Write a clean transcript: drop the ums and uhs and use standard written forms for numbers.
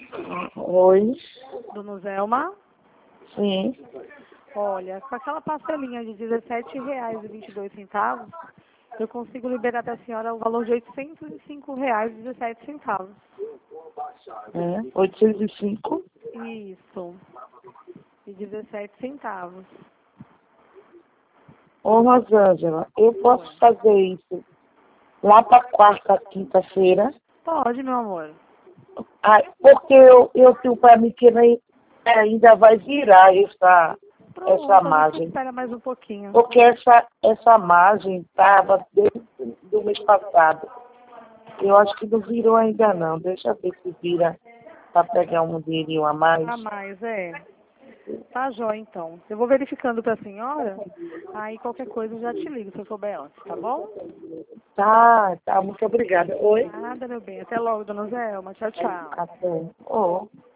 Oi, Dona Zelma? sim. Olha, com aquela parcelinha de R$17,22, eu consigo liberar da senhora o valor de R$805,17. É, 805. Isso. E 17 centavos. Ô, Rosângela, eu posso fazer isso lá para quarta, quinta-feira? Pode, meu amor. Porque eu tenho para mim que ainda vai virar essa Pronto, a gente margem. espera mais um pouquinho. Porque essa margem estava desde do mês passado. Eu acho que não virou ainda não. Deixa eu ver se vira para pegar um dinheirinho a mais. A mais, é. Tá jóia, então. Eu vou verificando para a senhora, aí qualquer coisa eu já te ligo se eu souber antes, tá bom? Tá, muito obrigada. Oi? Nada, meu bem. Até logo, dona Zelma. Tchau, tchau. Até. Oh.